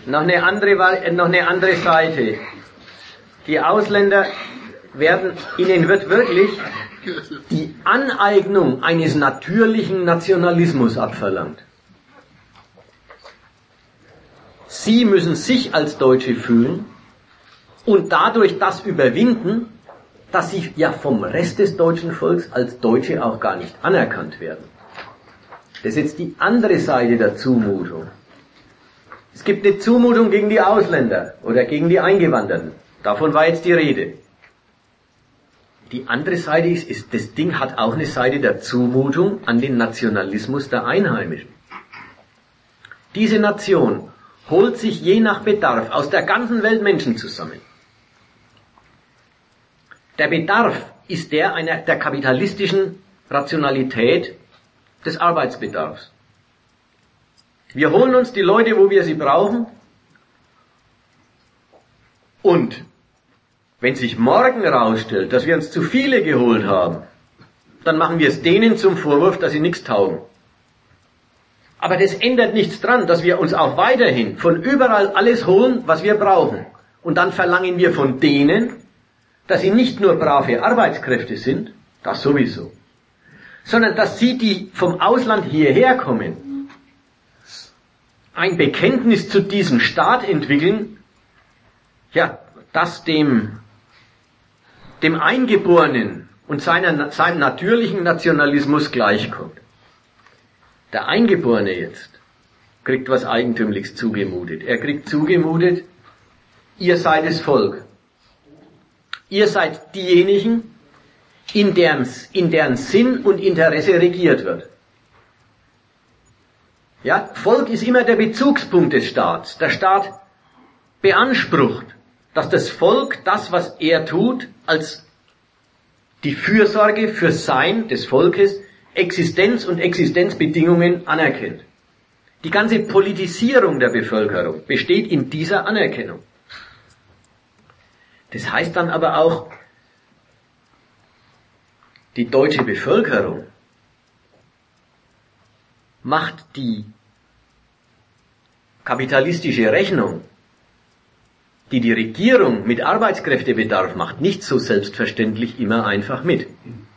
noch eine andere Seite. Die Ausländer ihnen wird wirklich die Aneignung eines natürlichen Nationalismus abverlangt. Sie müssen sich als Deutsche fühlen und dadurch das überwinden, dass sie ja vom Rest des deutschen Volks als Deutsche auch gar nicht anerkannt werden. Das ist jetzt die andere Seite der Zumutung. Es gibt eine Zumutung gegen die Ausländer oder gegen die Eingewanderten. Davon war jetzt die Rede. Die andere Seite ist, das Ding hat auch eine Seite der Zumutung an den Nationalismus der Einheimischen. Diese Nation holt sich je nach Bedarf aus der ganzen Welt Menschen zusammen. Der Bedarf ist der einer der kapitalistischen Rationalität des Arbeitsbedarfs. Wir holen uns die Leute, wo wir sie brauchen, und wenn sich morgen herausstellt, dass wir uns zu viele geholt haben, dann machen wir es denen zum Vorwurf, dass sie nichts taugen. Aber das ändert nichts dran, dass wir uns auch weiterhin von überall alles holen, was wir brauchen. Und dann verlangen wir von denen, dass sie nicht nur brave Arbeitskräfte sind, das sowieso, sondern dass sie, die vom Ausland hierher kommen, ein Bekenntnis zu diesem Staat entwickeln, ja, das dem Eingeborenen und seinem natürlichen Nationalismus gleichkommt. Der Eingeborene jetzt kriegt was Eigentümliches zugemutet. Er kriegt zugemutet, ihr seid das Volk. Ihr seid diejenigen, in deren Sinn und Interesse regiert wird. Ja, Volk ist immer der Bezugspunkt des Staats. Der Staat beansprucht, dass das Volk das, was er tut, als die Fürsorge für Sein des Volkes, Existenz und Existenzbedingungen anerkennt. Die ganze Politisierung der Bevölkerung besteht in dieser Anerkennung. Das heißt dann aber auch, die deutsche Bevölkerung macht die kapitalistische Rechnung, die die Regierung mit Arbeitskräftebedarf macht, nicht so selbstverständlich immer einfach mit.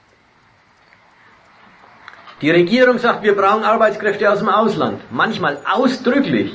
Die Regierung sagt, wir brauchen Arbeitskräfte aus dem Ausland, manchmal ausdrücklich.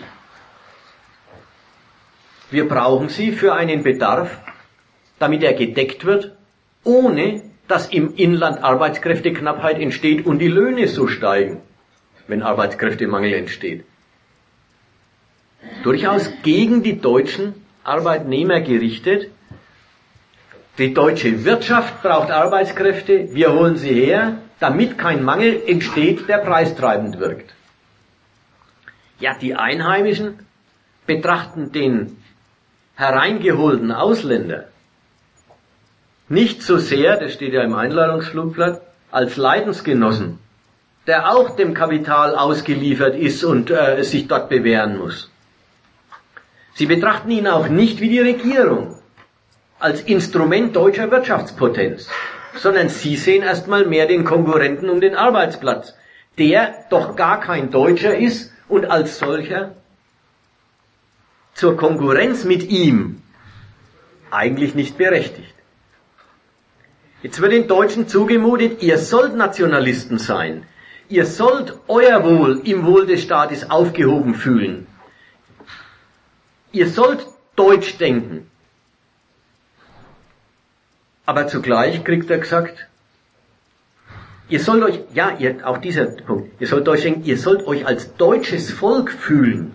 Wir brauchen sie für einen Bedarf, damit er gedeckt wird, ohne dass im Inland Arbeitskräfteknappheit entsteht und die Löhne so steigen, wenn Arbeitskräftemangel entsteht. Durchaus gegen die deutschen Arbeitnehmer gerichtet. Die deutsche Wirtschaft braucht Arbeitskräfte, wir holen sie her, damit kein Mangel entsteht, der preistreibend wirkt. Ja, die Einheimischen betrachten den hereingeholten Ausländer nicht so sehr, das steht ja im Einladungsflugblatt, als Leidensgenossen, der auch dem Kapital ausgeliefert ist und sich dort bewähren muss. Sie betrachten ihn auch nicht wie die Regierung, als Instrument deutscher Wirtschaftspotenz, sondern sie sehen erstmal mehr den Konkurrenten um den Arbeitsplatz, der doch gar kein Deutscher ist und als solcher zur Konkurrenz mit ihm eigentlich nicht berechtigt. Jetzt wird den Deutschen zugemutet, ihr sollt Nationalisten sein, ihr sollt euer Wohl im Wohl des Staates aufgehoben fühlen, ihr sollt deutsch denken. Aber zugleich kriegt er gesagt, ihr sollt euch, auch dieser Punkt, ihr sollt deutsch denken, ihr sollt euch als deutsches Volk fühlen.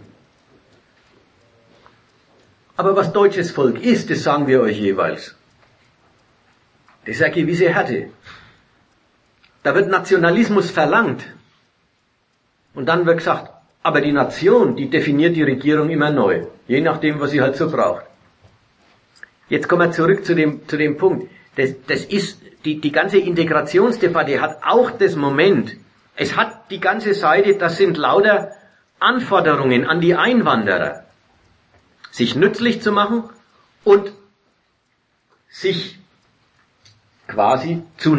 Aber was deutsches Volk ist, das sagen wir euch jeweils. Das ist eine gewisse Härte. Da wird Nationalismus verlangt. Und dann wird gesagt, aber die Nation, die definiert die Regierung immer neu. Je nachdem, was sie halt so braucht. Jetzt kommen wir zurück zu dem Punkt. Das ist, die ganze Integrationsdebatte hat auch das Moment, es hat die ganze Seite, das sind lauter Anforderungen an die Einwanderer, sich nützlich zu machen und sich quasi zu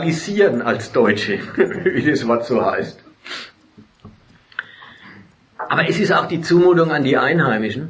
naturalisieren als Deutsche, wie das Wort so heißt. Aber es ist auch die Zumutung an die Einheimischen.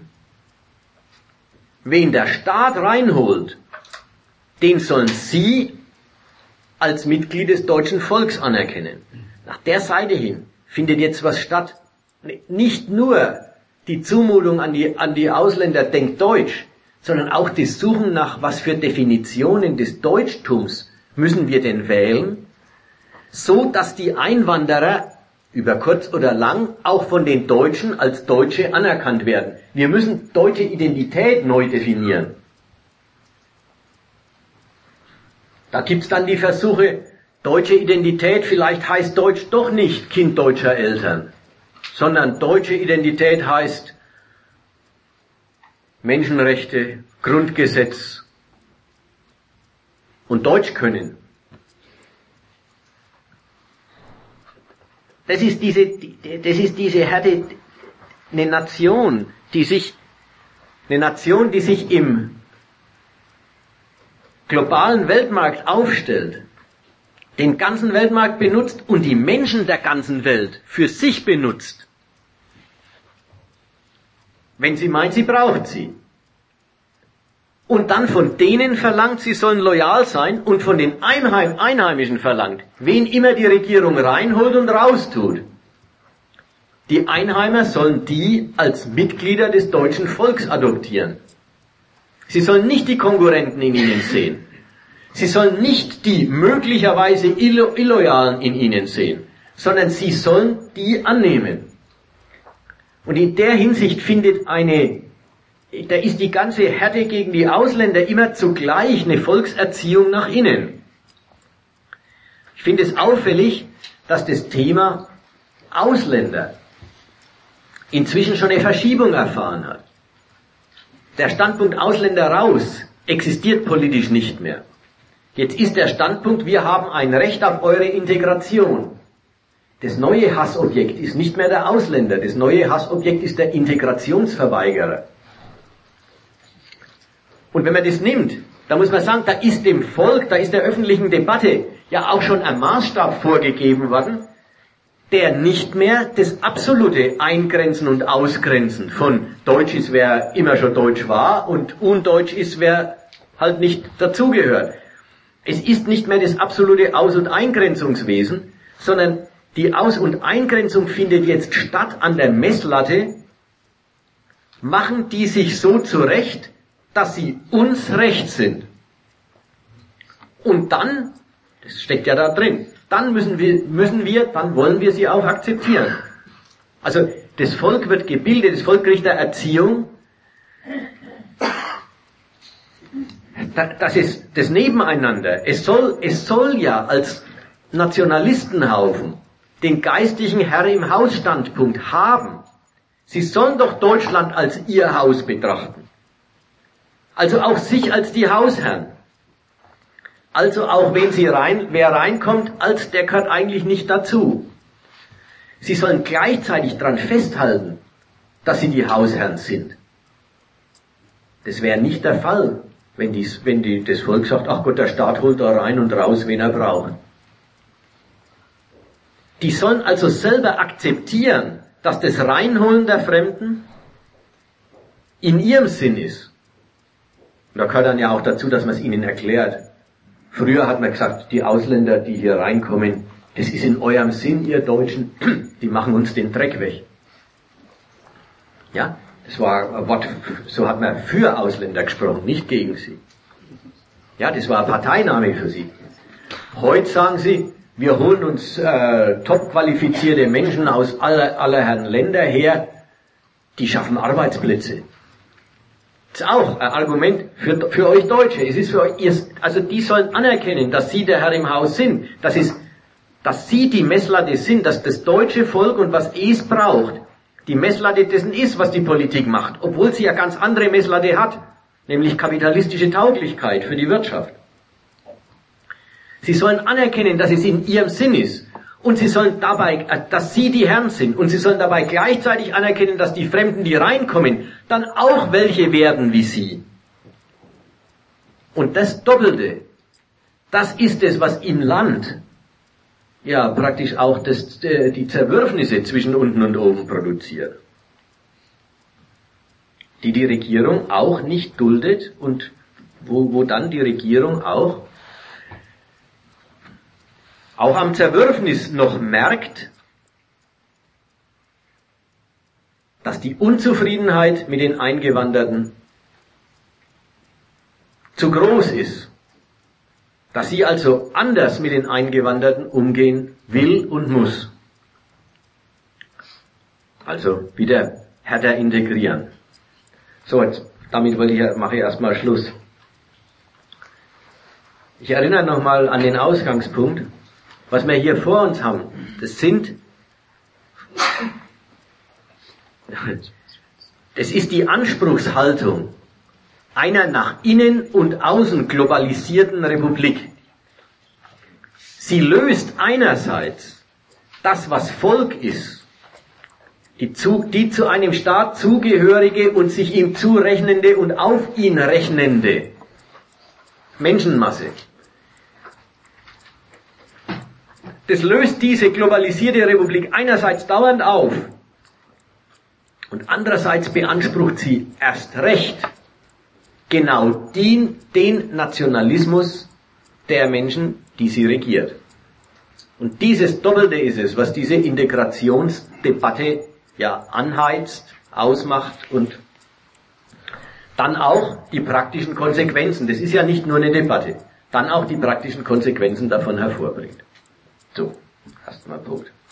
Wen der Staat reinholt, den sollen Sie als Mitglied des deutschen Volks anerkennen. Nach der Seite hin findet jetzt was statt. Nicht nur die Zumutung an die Ausländer, denkt Deutsch, sondern auch das Suchen nach, was für Definitionen des Deutschtums müssen wir denn wählen, so dass die Einwanderer über kurz oder lang auch von den Deutschen als Deutsche anerkannt werden. Wir müssen deutsche Identität neu definieren. Da gibt's dann die Versuche, deutsche Identität, vielleicht heißt Deutsch doch nicht Kind deutscher Eltern, sondern deutsche Identität heißt Menschenrechte, Grundgesetz und Deutsch können. Das ist diese Härte, eine Nation, die sich im globalen Weltmarkt aufstellt, den ganzen Weltmarkt benutzt und die Menschen der ganzen Welt für sich benutzt. Wenn sie meint, sie braucht sie. Und dann von denen verlangt, sie sollen loyal sein und von den Einheimischen verlangt, wen immer die Regierung reinholt und raustut. Die Einheimer sollen die als Mitglieder des deutschen Volks adoptieren. Sie sollen nicht die Konkurrenten in ihnen sehen. Sie sollen nicht die möglicherweise Illoyalen in ihnen sehen, sondern sie sollen die annehmen. Und in der Hinsicht da ist die ganze Härte gegen die Ausländer immer zugleich eine Volkserziehung nach innen. Ich finde es auffällig, dass das Thema Ausländer inzwischen schon eine Verschiebung erfahren hat. Der Standpunkt Ausländer raus existiert politisch nicht mehr. Jetzt ist der Standpunkt, wir haben ein Recht auf eure Integration. Das neue Hassobjekt ist nicht mehr der Ausländer, das neue Hassobjekt ist der Integrationsverweigerer. Und wenn man das nimmt, dann muss man sagen, da ist dem Volk, da ist der öffentlichen Debatte ja auch schon ein Maßstab vorgegeben worden, der nicht mehr das absolute Eingrenzen und Ausgrenzen von Deutsch ist, wer immer schon Deutsch war, und Undeutsch ist, wer halt nicht dazugehört. Es ist nicht mehr das absolute Aus- und Eingrenzungswesen, sondern die Aus- und Eingrenzung findet jetzt statt an der Messlatte, machen die sich so zurecht, dass sie uns recht sind. Und dann, das steckt ja da drin, dann dann wollen wir sie auch akzeptieren. Also das Volk wird gebildet, das Volk kriegt eine Erziehung, das ist das Nebeneinander. Es soll ja als Nationalistenhaufen den geistlichen Herr im Hausstandpunkt haben. Sie sollen doch Deutschland als ihr Haus betrachten. Also auch sich als die Hausherren. Also auch wer reinkommt, als der gehört eigentlich nicht dazu. Sie sollen gleichzeitig daran festhalten, dass sie die Hausherren sind. Das wäre nicht der Fall, wenn das Volk sagt, ach Gott, der Staat holt da rein und raus, wen er braucht. Die sollen also selber akzeptieren, dass das Reinholen der Fremden in ihrem Sinn ist. Und da gehört dann ja auch dazu, dass man es ihnen erklärt. Früher hat man gesagt, die Ausländer, die hier reinkommen, das ist in eurem Sinn, ihr Deutschen, die machen uns den Dreck weg. Ja, das war ein Wort, so hat man für Ausländer gesprochen, nicht gegen sie. Ja, das war ein Parteiname für sie. Heute sagen sie, wir holen uns top qualifizierte Menschen aus aller Herren Länder her, die schaffen Arbeitsplätze. Das ist auch ein Argument für euch Deutsche. Es ist für euch, also die sollen anerkennen, dass sie der Herr im Haus sind. Dass sie die Messlatte sind, dass das deutsche Volk und was es braucht, die Messlatte dessen ist, was die Politik macht. Obwohl sie ja ganz andere Messlatte hat, nämlich kapitalistische Tauglichkeit für die Wirtschaft. Sie sollen anerkennen, dass es in ihrem Sinn ist. Und sie sollen dabei, dass sie die Herren sind. Und sie sollen dabei gleichzeitig anerkennen, dass die Fremden, die reinkommen, dann auch welche werden wie sie. Und das Doppelte, das ist es, was im Land ja praktisch auch die Zerwürfnisse zwischen unten und oben produziert. die Regierung auch nicht duldet und wo dann die Regierung auch am Zerwürfnis noch merkt, dass die Unzufriedenheit mit den Eingewanderten zu groß ist, dass sie also anders mit den Eingewanderten umgehen will und muss. Also wieder härter integrieren. So, jetzt, damit mache ich erstmal Schluss. Ich erinnere nochmal an den Ausgangspunkt. Was wir hier vor uns haben, das ist die Anspruchshaltung einer nach innen und außen globalisierten Republik. Sie löst einerseits das, was Volk ist, die zu einem Staat zugehörige und sich ihm zurechnende und auf ihn rechnende Menschenmasse. Das löst diese globalisierte Republik einerseits dauernd auf und andererseits beansprucht sie erst recht genau den Nationalismus der Menschen, die sie regiert. Und dieses Doppelte ist es, was diese Integrationsdebatte ja anheizt, ausmacht und dann auch die praktischen Konsequenzen, das ist ja nicht nur eine Debatte, dann auch die praktischen Konsequenzen davon hervorbringt. So, erstmal Punkt.